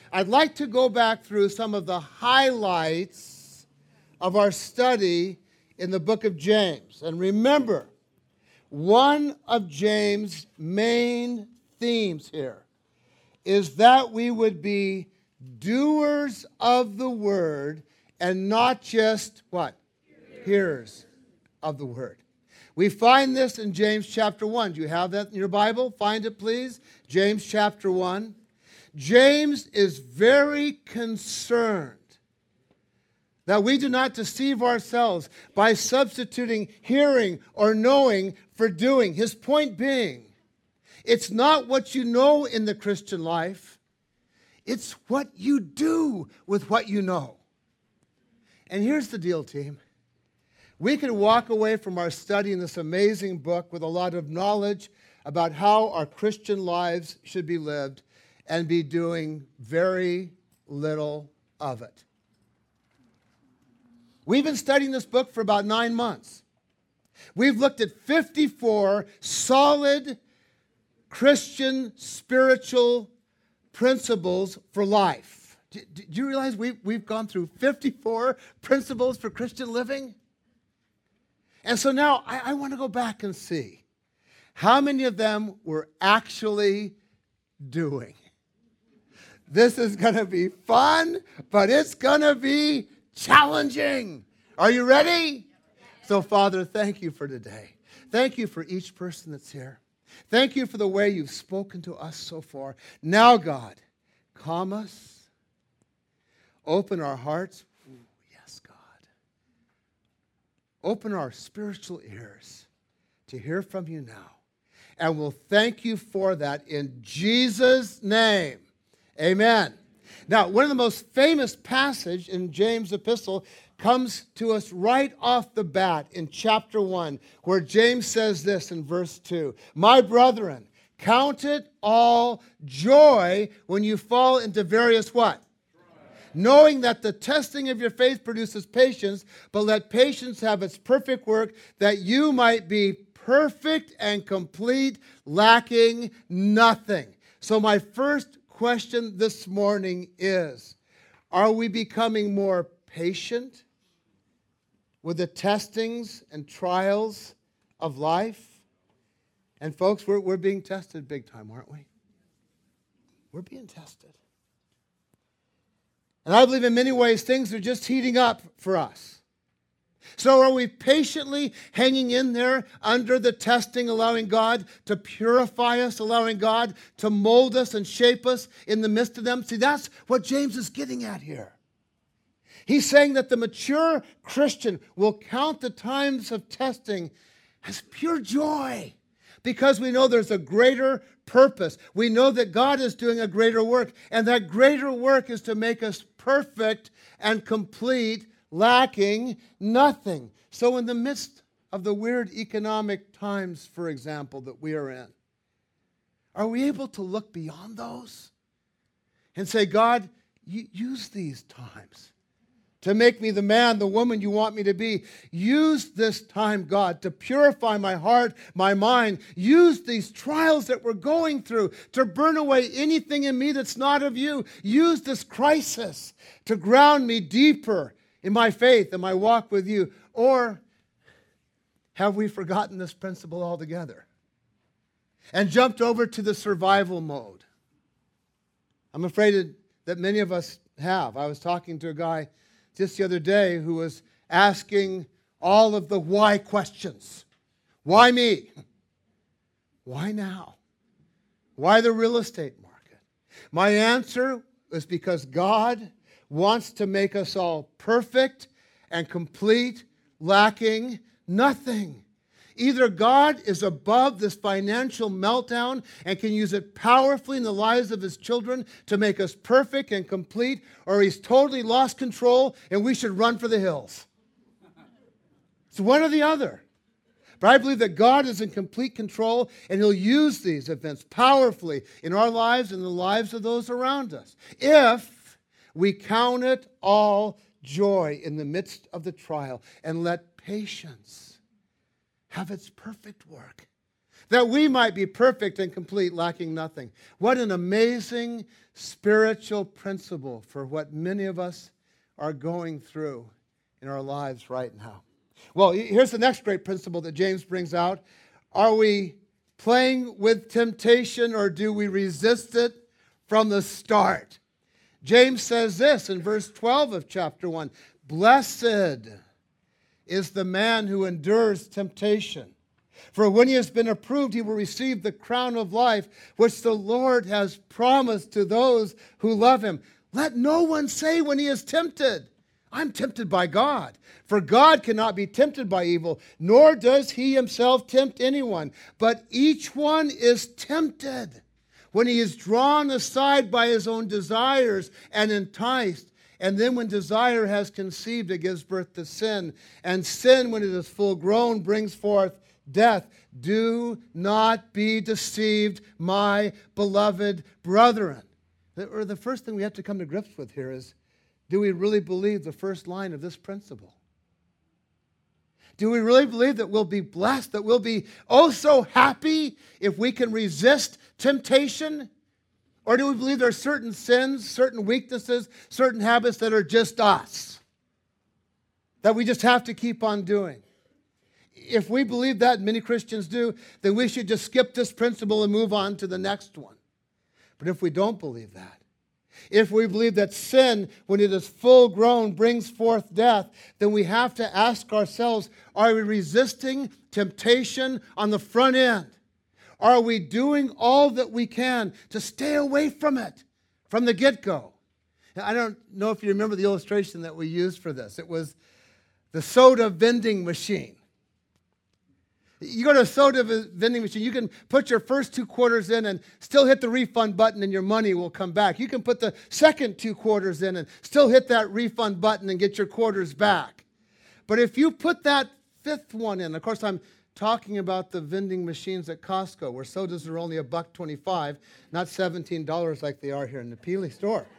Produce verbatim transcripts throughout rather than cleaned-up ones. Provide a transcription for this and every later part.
I'd like to go back through some of the highlights of our study in the book of James. And remember, one of James' main themes here is that we would be doers of the word and not just what? Hearers, Hearers of the word. We find this in James chapter one. Do you have that in your Bible? Find it, please. James chapter one. James is very concerned that we do not deceive ourselves by substituting hearing or knowing for doing. His point being, it's not what you know in the Christian life, it's what you do with what you know. And here's the deal, team. We can walk away from our study in this amazing book with a lot of knowledge about how our Christian lives should be lived and be doing very little of it. We've been studying this book for about nine months. We've looked at fifty-four solid Christian spiritual principles for life. Do, do you realize we've, we've gone through fifty-four principles for Christian living? And so now I, I want to go back and see how many of them we're actually doing. This is going to be fun, but it's going to be challenging. Are you ready? So, Father, thank you for today. Thank you for each person that's here. Thank you for the way you've spoken to us so far. Now, God, calm us. Open our hearts. Ooh, yes, God. Open our spiritual ears to hear from you now. And we'll thank you for that in Jesus' name. Amen. Now, one of the most famous passages in James' epistle comes to us right off the bat in chapter one, where James says this in verse two. My brethren, count it all joy when you fall into various what? Knowing that the testing of your faith produces patience, but let patience have its perfect work, that you might be perfect and complete, lacking nothing. So my first question this morning is, are we becoming more patient with the testings and trials of life? And folks, we're, we're being tested big time, aren't we? We're being tested. And I believe in many ways things are just heating up for us. So are we patiently hanging in there under the testing, allowing God to purify us, allowing God to mold us and shape us in the midst of them? See, that's what James is getting at here. He's saying that the mature Christian will count the times of testing as pure joy because we know there's a greater purpose. We know that God is doing a greater work, and that greater work is to make us perfect and complete, lacking nothing. So in the midst of the weird economic times, for example, that we are in, are we able to look beyond those and say, God, use these times to make me the man, the woman you want me to be. Use this time, God, to purify my heart, my mind. Use these trials that we're going through to burn away anything in me that's not of you. Use this crisis to ground me deeper in my faith and my walk with you. Or have we forgotten this principle altogether and jumped over to the survival mode? I'm afraid that many of us have. I was talking to a guy just the other day who was asking all of the why questions. Why me? Why now? Why the real estate market? My answer is because God wants to make us all perfect and complete, lacking nothing. Either God is above this financial meltdown and can use it powerfully in the lives of his children to make us perfect and complete, or he's totally lost control and we should run for the hills. It's one or the other. But I believe that God is in complete control and he'll use these events powerfully in our lives and the lives of those around us, if we count it all joy in the midst of the trial and let patience have its perfect work. that we might be perfect and complete, lacking nothing. What an amazing spiritual principle for what many of us are going through in our lives right now. Well, here's the next great principle that James brings out. Are we playing with temptation, or do we resist it from the start? James says this in verse twelve of chapter one, "Blessed is the man who endures temptation. For when he has been approved, he will receive the crown of life, which the Lord has promised to those who love him. Let no one say when he is tempted, I'm tempted by God. For God cannot be tempted by evil, nor does he himself tempt anyone. But each one is tempted when he is drawn aside by his own desires and enticed. And then when desire has conceived, it gives birth to sin. And sin, when it is full grown, brings forth death. Do not be deceived, my beloved brethren." Or the first thing we have to come to grips with here is, do we really believe the first line of this principle? Do we really believe that we'll be blessed, that we'll be oh so happy if we can resist temptation? Or do we believe there are certain sins, certain weaknesses, certain habits that are just us, that we just have to keep on doing? If we believe that, and many Christians do, then we should just skip this principle and move on to the next one. But if we don't believe that, if we believe that sin, when it is full grown, brings forth death, then we have to ask ourselves, are we resisting temptation on the front end? Are we doing all that we can to stay away from it from the get-go? I don't know if you remember the illustration that we used for this. It was the soda vending machine. You go to a soda vending machine, you can put your first two quarters in and still hit the refund button and your money will come back. You can put the second two quarters in and still hit that refund button and get your quarters back. But if you put that fifth one in, of course I'm talking about the vending machines at Costco where sodas are only a buck twenty-five, not seventeen dollars like they are here in the Peely store.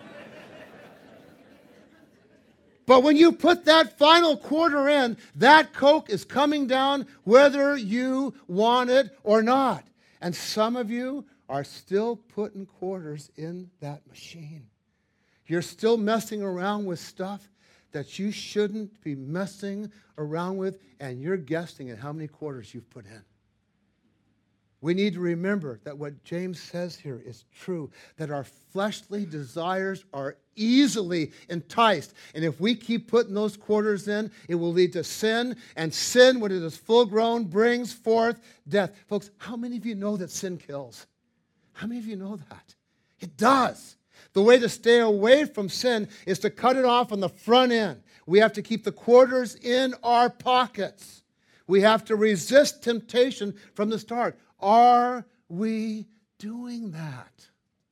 But when you put that final quarter in, that Coke is coming down whether you want it or not. And some of you are still putting quarters in that machine. You're still messing around with stuff that you shouldn't be messing around with, and you're guessing at how many quarters you've put in. We need to remember that what James says here is true, that our fleshly desires are easily enticed. And if we keep putting those quarters in, it will lead to sin. And sin, when it is full grown, brings forth death. Folks, how many of you know that sin kills? How many of you know that? It does. The way to stay away from sin is to cut it off on the front end. We have to keep the quarters in our pockets. We have to resist temptation from the start. Are we doing that?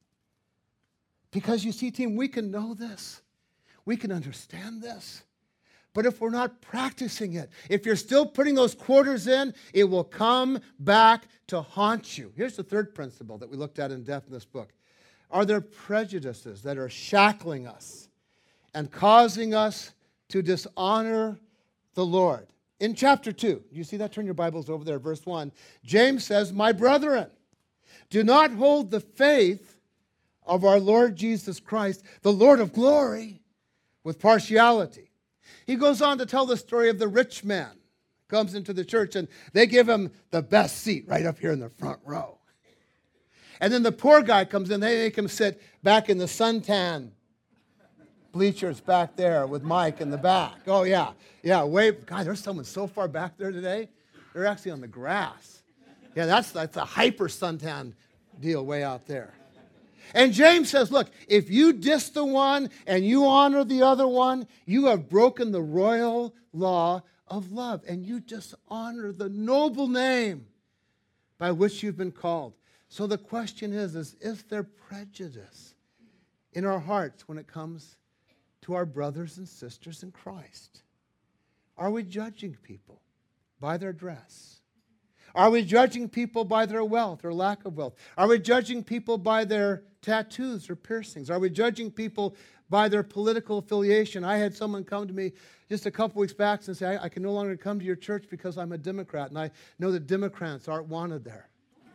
Because you see, team, we can know this. We can understand this. But if we're not practicing it, if you're still putting those quarters in, it will come back to haunt you. Here's the third principle that we looked at in depth in this book. Are there prejudices that are shackling us and causing us to dishonor the Lord? In chapter two, you see that? Turn your Bibles over there, verse one. James says, "My brethren, do not hold the faith of our Lord Jesus Christ, the Lord of glory, with partiality." He goes on to tell the story of the rich man. Comes into the church and they give him the best seat right up here in the front row. And then the poor guy comes in, they make him sit back in the suntan bleachers back there with Mike in the back. Oh, yeah. Yeah, way, God, there's someone so far back there today. They're actually on the grass. Yeah, that's, that's a hyper suntan deal way out there. And James says, look, if you diss the one and you honor the other one, you have broken the royal law of love. And you dishonor the noble name by which you've been called. So the question is, is, is there prejudice in our hearts when it comes to our brothers and sisters in Christ? Are we judging people by their dress? Are we judging people by their wealth or lack of wealth? Are we judging people by their tattoos or piercings? Are we judging people by their political affiliation? I had someone come to me just a couple weeks back and say, I, I can no longer come to your church because I'm a Democrat, and I know that Democrats aren't wanted there.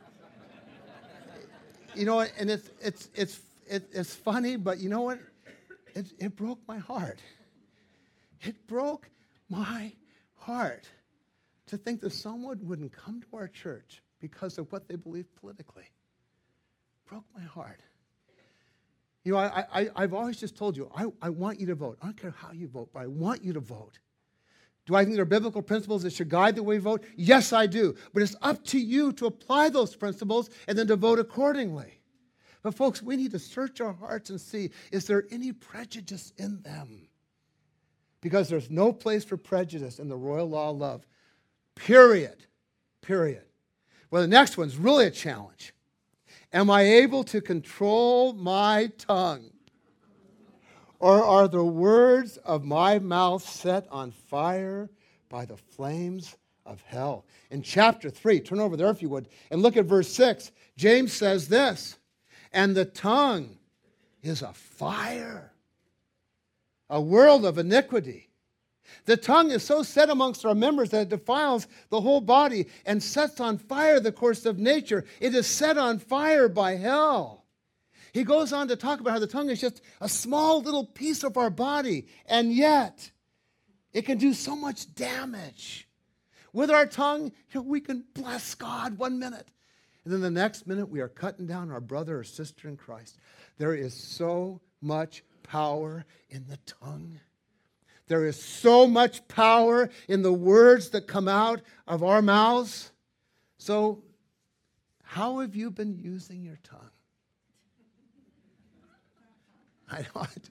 You know, and it's it's it's it, it's funny, but you know what? It, it broke my heart. It broke my heart to think that someone wouldn't come to our church because of what they believe politically. It broke my heart. You know, I, I, I've always just told you, I, I want you to vote. I don't care how you vote, but I want you to vote. Do I think there are biblical principles that should guide the way we vote? Yes, I do. But it's up to you to apply those principles and then to vote accordingly. But folks, we need to search our hearts and see, is there any prejudice in them? Because there's no place for prejudice in the royal law of love. Period. Period. Well, the next one's really a challenge. Am I able to control my tongue? Or are the words of my mouth set on fire by the flames of hell? In chapter three, turn over there if you would, and look at verse six. James says this, and the tongue is a fire, a world of iniquity. The tongue is so set amongst our members that it defiles the whole body and sets on fire the course of nature. It is set on fire by hell. He goes on to talk about how the tongue is just a small little piece of our body, and yet it can do so much damage. With our tongue, you know, we can bless God one minute, and then the next minute we are cutting down our brother or sister in Christ. There is so much power in the tongue. There is so much power in the words that come out of our mouths. So, how have you been using your tongue? I don't.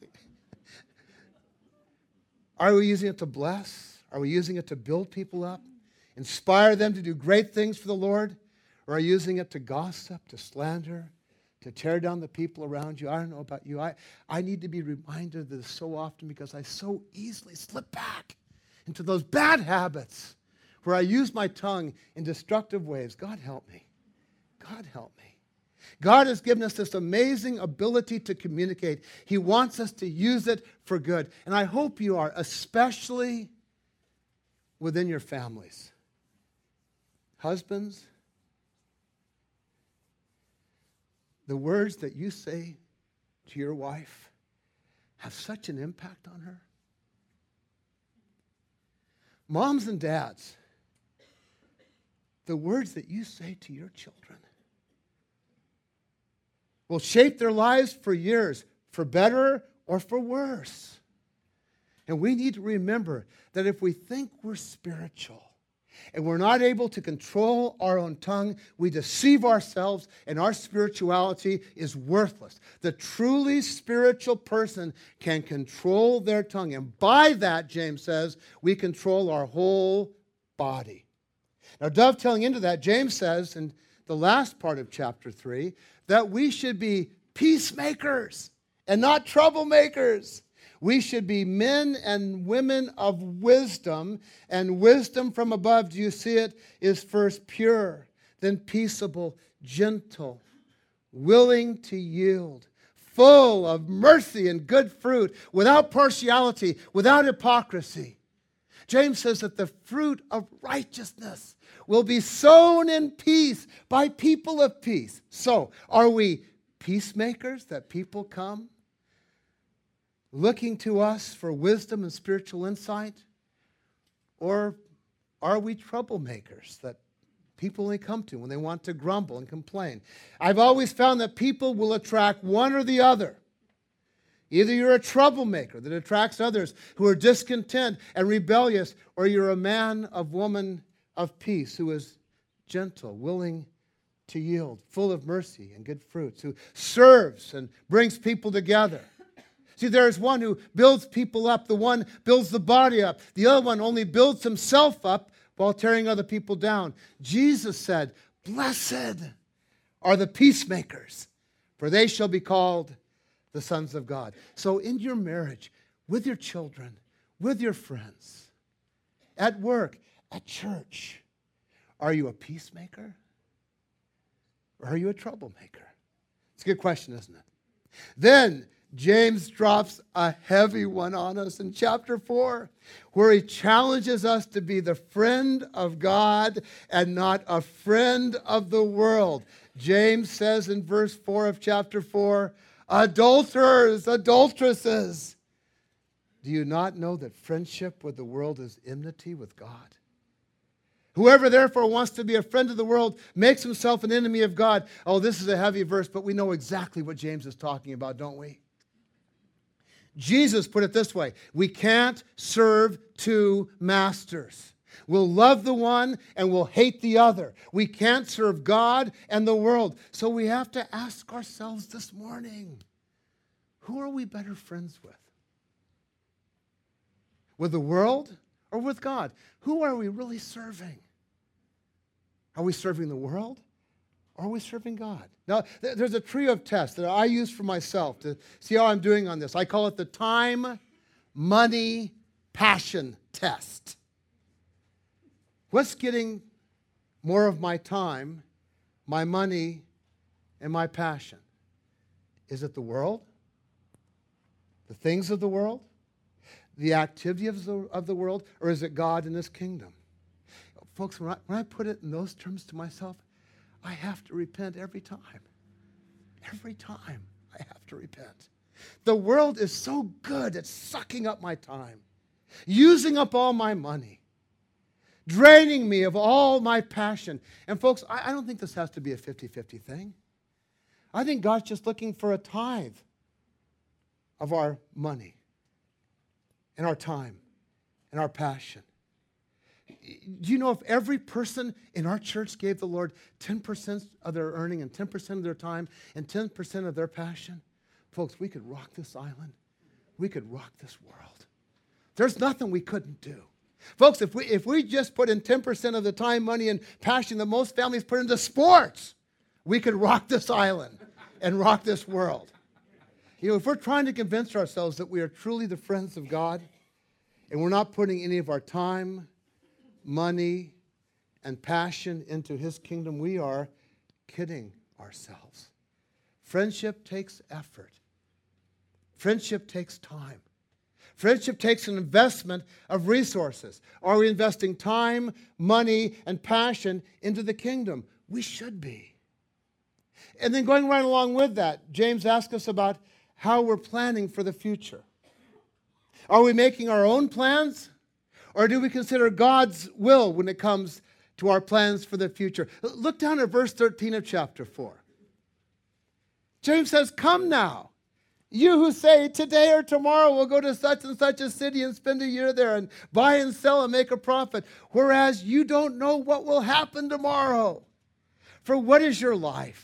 Are we using it to bless? Are we using it to build people up? Inspire them to do great things for the Lord? Or are you using it to gossip, to slander, to tear down the people around you? I don't know about you. I, I need to be reminded of this so often because I so easily slip back into those bad habits where I use my tongue in destructive ways. God help me. God help me. God has given us this amazing ability to communicate. He wants us to use it for good. And I hope you are, especially within your families. Husbands, the words that you say to your wife have such an impact on her. Moms and dads, the words that you say to your children will shape their lives for years, for better or for worse. And we need to remember that if we think we're spiritual and we're not able to control our own tongue, we deceive ourselves and our spirituality is worthless. The truly spiritual person can control their tongue. And by that, James says, we control our whole body. Now, dovetailing into that, James says in the last part of chapter three, that we should be peacemakers and not troublemakers. We should be men and women of wisdom, and wisdom from above, do you see it, is first pure, then peaceable, gentle, willing to yield, full of mercy and good fruit, without partiality, without hypocrisy. James says that the fruit of righteousness will be sown in peace by people of peace. So, are we peacemakers that people come looking to us for wisdom and spiritual insight? Or are we troublemakers that people only come to when they want to grumble and complain? I've always found that people will attract one or the other. Either you're a troublemaker that attracts others who are discontent and rebellious, or you're a man of woman of peace who is gentle, willing to yield, full of mercy and good fruits, who serves and brings people together. See, there's one who builds people up. The one builds the body up. The other one only builds himself up while tearing other people down. Jesus said, "Blessed are the peacemakers, for they shall be called the sons of God." So in your marriage, with your children, with your friends, at work, at church, Are you a peacemaker? Or are you a troublemaker? It's a good question, isn't it? Then James drops a heavy one on us in chapter four, where he challenges us to be the friend of God and not a friend of the world. James says in verse four of chapter four, adulterers, adulteresses, do you not know that friendship with the world is enmity with God? Whoever therefore wants to be a friend of the world makes himself an enemy of God. Oh, this is a heavy verse, but we know exactly what James is talking about, don't we? Jesus put it this way: we can't serve two masters. We'll love the one and we'll hate the other. We can't serve God and the world. So we have to ask ourselves this morning, who are we better friends with? With the world or with God? Who are we really serving? Are we serving the world or are we serving God? Now, th- there's a trio of tests that I use for myself to see how I'm doing on this. I call it the time, money, passion test. What's getting more of my time, my money, and my passion? Is it the world? The things of the world? The activity of the, of the world? Or is it God and His kingdom? Folks, when I, when I put it in those terms to myself, I have to repent every time. Every time I have to repent. The world is so good at sucking up my time, using up all my money, draining me of all my passion. And folks, I, I don't think this has to be a fifty-fifty thing. I think God's just looking for a tithe of our money and our time and our passion. Do you know if every person in our church gave the Lord ten percent of their earning and ten percent of their time and ten percent of their passion, folks, we could rock this island. We could rock this world. There's nothing we couldn't do. Folks, if we if we just put in ten percent of the time, money, and passion that most families put into sports, we could rock this island and rock this world. You know, if we're trying to convince ourselves that we are truly the friends of God and we're not putting any of our time, money, and passion into His kingdom, we are kidding ourselves. Friendship takes effort. Friendship takes time. Friendship takes an investment of resources. Are we investing time, money, and passion into the kingdom? We should be. And then going right along with that, James asks us about how we're planning for the future. Are we making our own plans? Or do we consider God's will when it comes to our plans for the future? Look down at verse thirteen of chapter four. James says, come now, you who say today or tomorrow we'll go to such and such a city and spend a year there and buy and sell and make a profit, whereas you don't know what will happen tomorrow. For what is your life?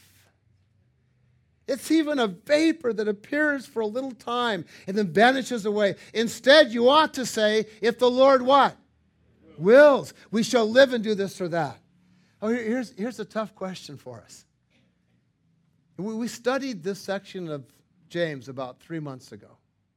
It's even a vapor that appears for a little time and then vanishes away. Instead, you ought to say, if the Lord what? Wills. We shall live and do this or that. Oh, here's, here's a tough question for us. We, we studied this section of James about three months ago.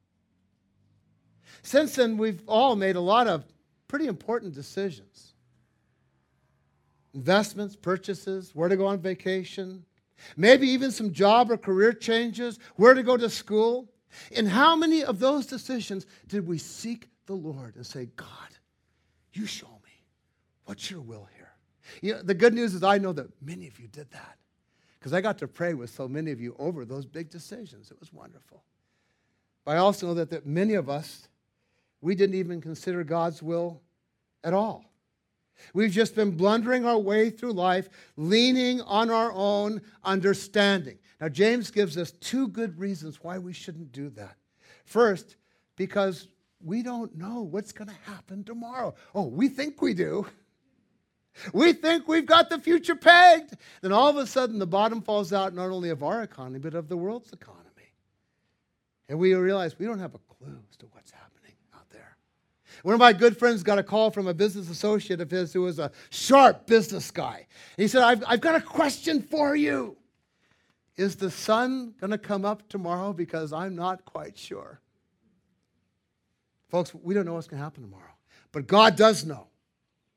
Since then, we've all made a lot of pretty important decisions. Investments, purchases, where to go on vacation, maybe even some job or career changes, where to go to school. In how many of those decisions did we seek the Lord and say, God, you show me what's your will here? You know, the good news is I know that many of you did that because I got to pray with so many of you over those big decisions. It was wonderful. But I also know that, that many of us, we didn't even consider God's will at all. We've just been blundering our way through life, leaning on our own understanding. Now, James gives us two good reasons why we shouldn't do that. First, because we don't know what's going to happen tomorrow. Oh, we think we do. We think we've got the future pegged. Then all of a sudden, the bottom falls out not only of our economy, but of the world's economy. And we realize we don't have a clue as to what's happening. One of my good friends got a call from a business associate of his who was a sharp business guy. He said, I've, I've got a question for you. Is the sun going to come up tomorrow? Because I'm not quite sure. Folks, we don't know what's going to happen tomorrow. But God does know.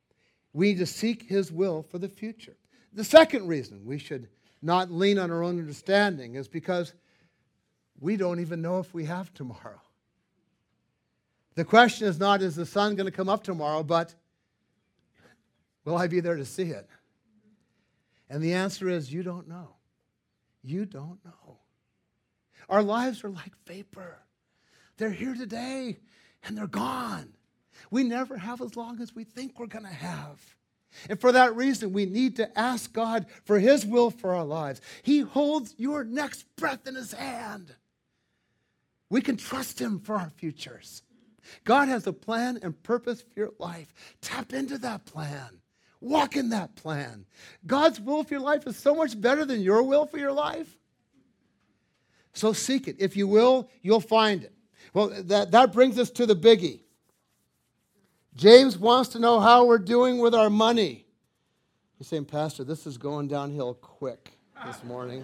We need to seek his will for the future. The second reason we should not lean on our own understanding is because we don't even know if we have tomorrow. The question is not, is the sun going to come up tomorrow, but will I be there to see it? And the answer is, you don't know. You don't know. Our lives are like vapor. They're here today, and they're gone. We never have as long as we think we're going to have. And for that reason, we need to ask God for his will for our lives. He holds your next breath in his hand. We can trust him for our futures. God has a plan and purpose for your life. Tap into that plan. Walk in that plan. God's will for your life is so much better than your will for your life. So seek it. If you will, you'll find it. Well, that, that brings us to the biggie. James wants to know how we're doing with our money. You're saying, Pastor, this is going downhill quick this morning.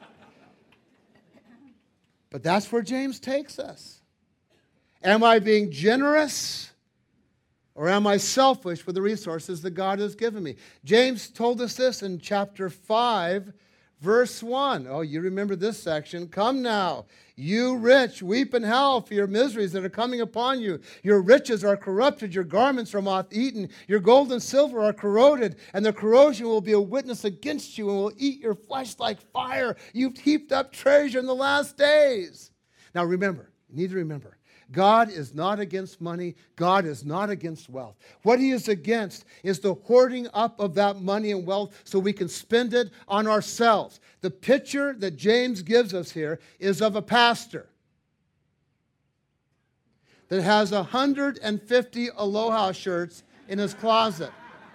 But that's where James takes us. Am I being generous, or am I selfish with the resources that God has given me? James told us this in chapter five, verse one. Oh, you remember this section. Come now, you rich, weep and howl for your miseries that are coming upon you. Your riches are corrupted, your garments are moth-eaten, your gold and silver are corroded, and the corrosion will be a witness against you and will eat your flesh like fire. You've heaped up treasure in the last days. Now remember, you need to remember, God is not against money. God is not against wealth. What he is against is the hoarding up of that money and wealth so we can spend it on ourselves. The picture that James gives us here is of a pastor that has one hundred fifty Aloha shirts in his closet.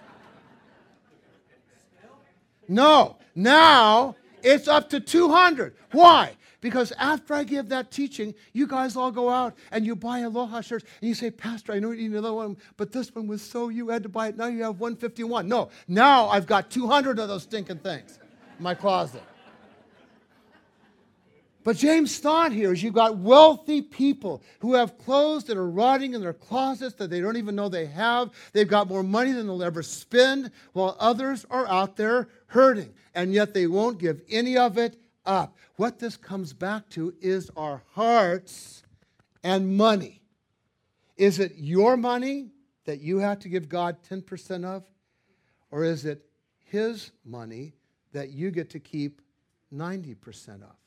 No, now it's up to two hundred. Why? Because after I give that teaching, you guys all go out and you buy Aloha shirts and you say, Pastor, I know you need another one, but this one was so you had to buy it. Now you have one fifty-one. No, now I've got two hundred of those stinking things in my closet. But James' thought here is you've got wealthy people who have clothes that are rotting in their closets that they don't even know they have. They've got more money than they'll ever spend, while others are out there hurting, and yet they won't give any of it up. What this comes back to is our hearts and money. Is it your money that you have to give God ten percent of? Or is it his money that you get to keep ninety percent of?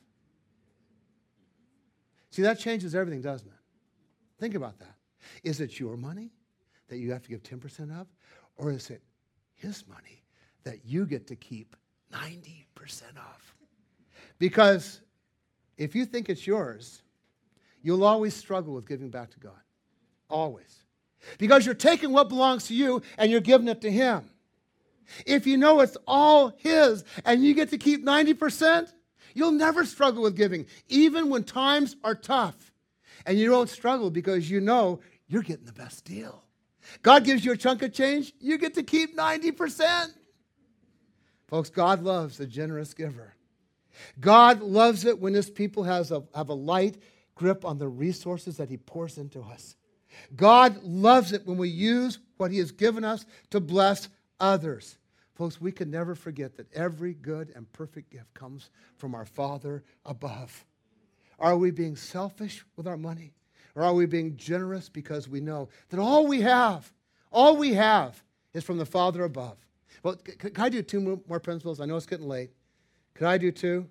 See, that changes everything, doesn't it? Think about that. Is it your money that you have to give ten percent of? Or is it his money that you get to keep ninety percent of? Because if you think it's yours, you'll always struggle with giving back to God. Always. Because you're taking what belongs to you and you're giving it to him. If you know it's all his and you get to keep ninety percent, you'll never struggle with giving, even when times are tough. And you don't struggle because you know you're getting the best deal. God gives you a chunk of change, you get to keep ninety percent. Folks, God loves a generous giver. God loves it when his people has a, have a light grip on the resources that he pours into us. God loves it when we use what he has given us to bless others. Folks, we can never forget that every good and perfect gift comes from our Father above. Are we being selfish with our money? Or are we being generous because we know that all we have, all we have is from the Father above? Well, can I do two more principles? I know it's getting late. Could I do two?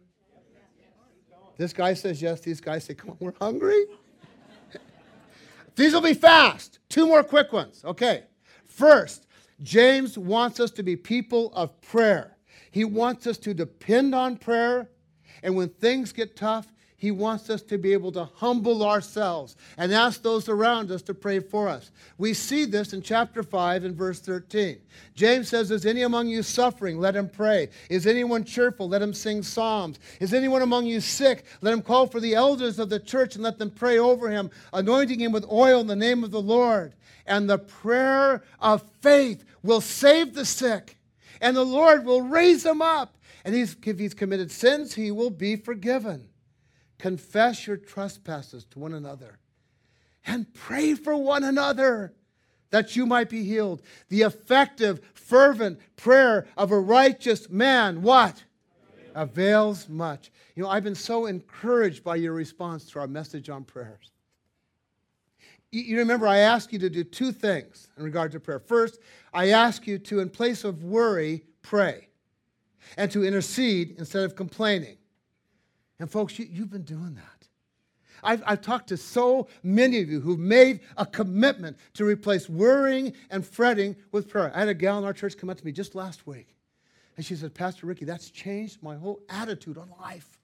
This guy says yes. These guys say, come on, we're hungry. These will be fast. Two more quick ones. Okay. First, James wants us to be people of prayer. He wants us to depend on prayer. And when things get tough, he wants us to be able to humble ourselves and ask those around us to pray for us. We see this in chapter five and verse thirteen. James says, is any among you suffering? Let him pray. Is anyone cheerful? Let him sing psalms. Is anyone among you sick? Let him call for the elders of the church and let them pray over him, anointing him with oil in the name of the Lord. And the prayer of faith will save the sick, and the Lord will raise him up. And he's, if he's committed sins, he will be forgiven. Confess your trespasses to one another and pray for one another that you might be healed. The effective, fervent prayer of a righteous man, what? Avails much. You know, I've been so encouraged by your response to our message on prayers. You, you remember I asked you to do two things in regard to prayer. First, I asked you to, in place of worry, pray. And to intercede instead of complaining. And folks, you, you've been doing that. I've, I've talked to so many of you who've made a commitment to replace worrying and fretting with prayer. I had a gal in our church come up to me just last week. And she said, Pastor Ricky, that's changed my whole attitude on life.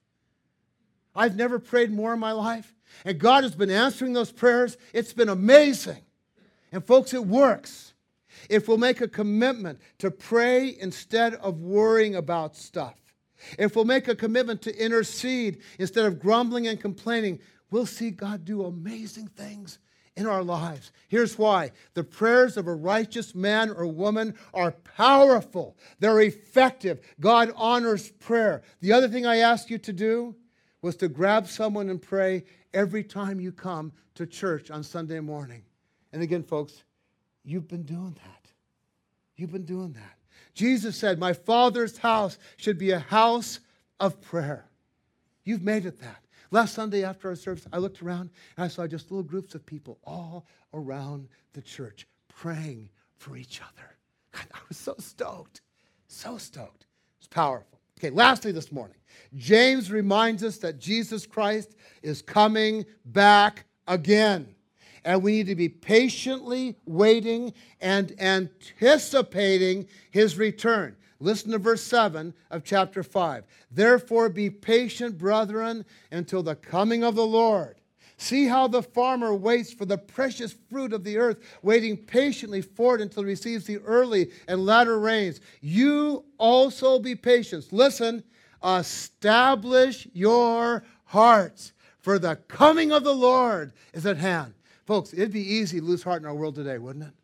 I've never prayed more in my life. And God has been answering those prayers. It's been amazing. And folks, it works. If we'll make a commitment to pray instead of worrying about stuff. If we'll make a commitment to intercede instead of grumbling and complaining, we'll see God do amazing things in our lives. Here's why. The prayers of a righteous man or woman are powerful. They're effective. God honors prayer. The other thing I asked you to do was to grab someone and pray every time you come to church on Sunday morning. And again, folks, you've been doing that. You've been doing that. Jesus said, my Father's house should be a house of prayer. You've made it that. Last Sunday after our service, I looked around and I saw just little groups of people all around the church praying for each other. God, I was so stoked, so stoked. It's powerful. Okay, lastly this morning, James reminds us that Jesus Christ is coming back again. And we need to be patiently waiting and anticipating his return. Listen to verse seven of chapter five. Therefore be patient, brethren, until the coming of the Lord. See how the farmer waits for the precious fruit of the earth, waiting patiently for it until it receives the early and latter rains. You also be patient. Listen, establish your hearts, for the coming of the Lord is at hand. Folks, it'd be easy to lose heart in our world today, wouldn't it?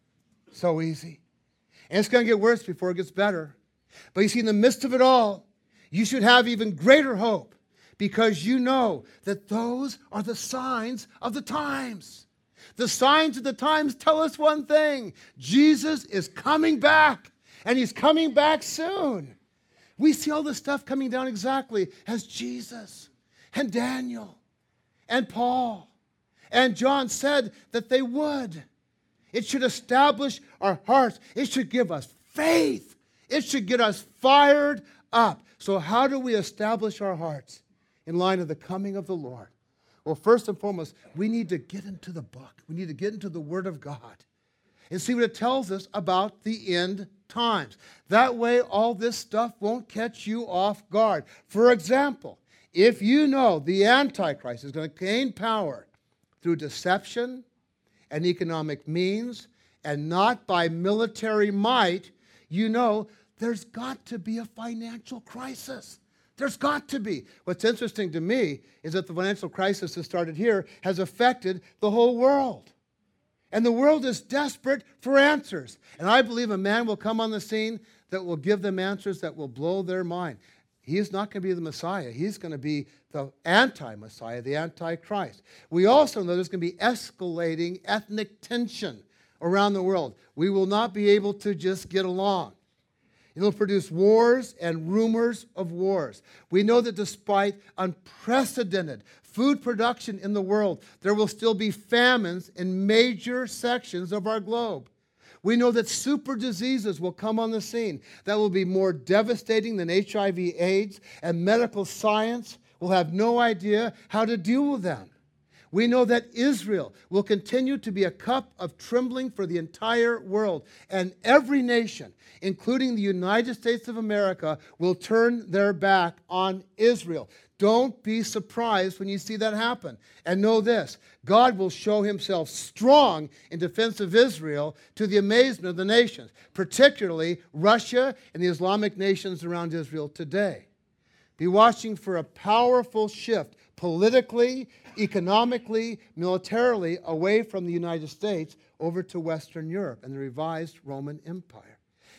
So easy. And it's going to get worse before it gets better. But you see, in the midst of it all, you should have even greater hope because you know that those are the signs of the times. The signs of the times tell us one thing. Jesus is coming back, and he's coming back soon. We see all this stuff coming down exactly as Jesus and Daniel and Paul and John said that they would. It should establish our hearts. It should give us faith. It should get us fired up. So how do we establish our hearts in line of the coming of the Lord? Well, first and foremost, we need to get into the book. We need to get into the Word of God and see what it tells us about the end times. That way, all this stuff won't catch you off guard. For example, if you know the Antichrist is going to gain power through deception and economic means, and not by military might, you know there's got to be a financial crisis. There's got to be. What's interesting to me is that the financial crisis that started here has affected the whole world. And the world is desperate for answers. And I believe a man will come on the scene that will give them answers that will blow their mind. He is not going to be the Messiah. He's going to be the anti-Messiah, the Antichrist. We also know there's going to be escalating ethnic tension around the world. We will not be able to just get along. It'll produce wars and rumors of wars. We know that despite unprecedented food production in the world, there will still be famines in major sections of our globe. We know that super diseases will come on the scene that will be more devastating than H I V AIDS, and medical science will have no idea how to deal with them. We know that Israel will continue to be a cup of trembling for the entire world, and every nation, including the United States of America, will turn their back on Israel. Don't be surprised when you see that happen. And know this, God will show himself strong in defense of Israel to the amazement of the nations, particularly Russia and the Islamic nations around Israel today. Be watching for a powerful shift politically, economically, militarily away from the United States over to Western Europe and the revised Roman Empire.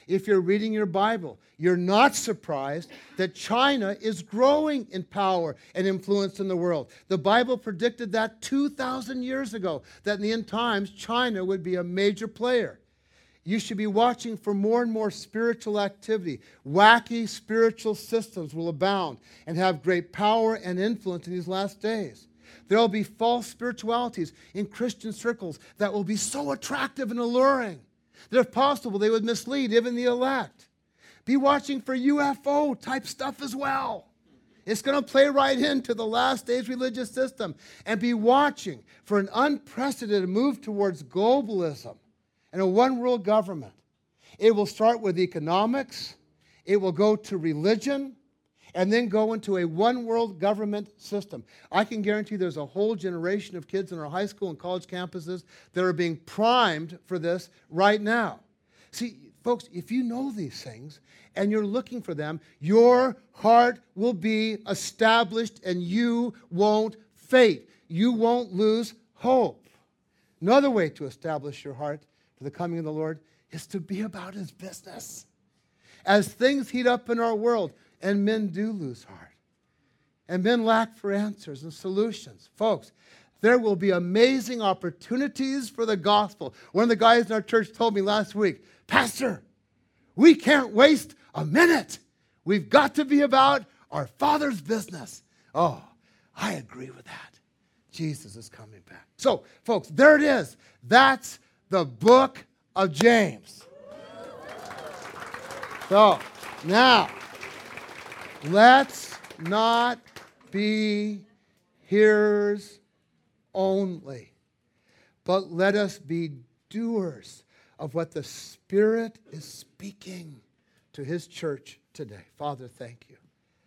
If you're reading your Bible, you're not surprised that China is growing in power and influence in the world. The Bible predicted that two thousand years ago, that in the end times, China would be a major player. You should be watching for more and more spiritual activity. Wacky spiritual systems will abound and have great power and influence in these last days. There will be false spiritualities in Christian circles that will be so attractive and alluring that if possible, they would mislead even the elect. Be watching for U F O type stuff as well. It's going to play right into the last days religious system. And be watching for an unprecedented move towards globalism and a one world government. It will start with economics, it will go to religion, and then go into a one world government system. I can guarantee there's a whole generation of kids in our high school and college campuses that are being primed for this right now. See, folks, if you know these things and you're looking for them, your heart will be established and you won't fade. You won't lose hope. Another way to establish your heart for the coming of the Lord is to be about his business. As things heat up in our world, and men do lose heart, and men lack for answers and solutions, folks, there will be amazing opportunities for the gospel. One of the guys in our church told me last week, Pastor, we can't waste a minute. We've got to be about our Father's business. Oh, I agree with that. Jesus is coming back. So, folks, there it is. That's the book of James. So, now, let's not be hearers only, but let us be doers of what the Spirit is speaking to his church today. Father, thank you.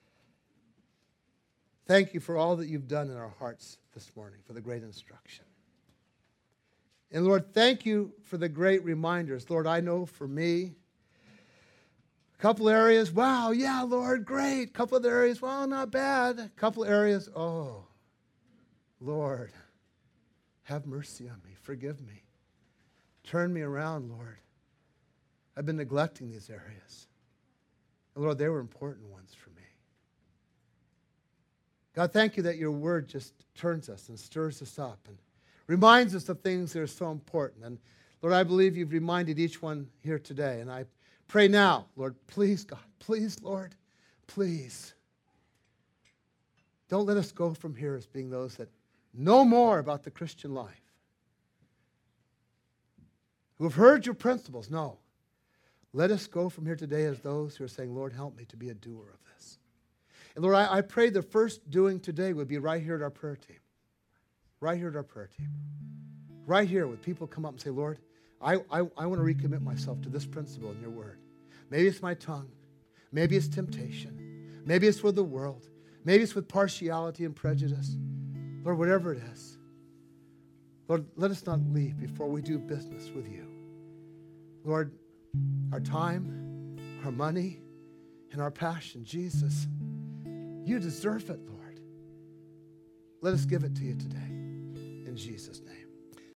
Thank you for all that you've done in our hearts this morning, for the great instruction. And Lord, thank you for the great reminders. Lord, I know for me, a couple areas, wow, yeah, Lord, great. A couple of areas, well, not bad. A couple areas, oh, Lord, have mercy on me. Forgive me. Turn me around, Lord. I've been neglecting these areas. And Lord, they were important ones for me. God, thank you that your word just turns us and stirs us up and reminds us of things that are so important. And Lord, I believe you've reminded each one here today. And I pray now, Lord, please, God, please, Lord, please. Don't let us go from here as being those that know more about the Christian life, who have heard your principles. No. Let us go from here today as those who are saying, Lord, help me to be a doer of this. And Lord, I, I pray the first doing today would be right here at our prayer team. Right here at our prayer team. Right here with people come up and say, Lord, I, I, I want to recommit myself to this principle in your word. Maybe it's my tongue. Maybe it's temptation. Maybe it's with the world. Maybe it's with partiality and prejudice. Lord, whatever it is. Lord, let us not leave before we do business with you. Lord, our time, our money, and our passion, Jesus, you deserve it, Lord. Let us give it to you today. In Jesus' name.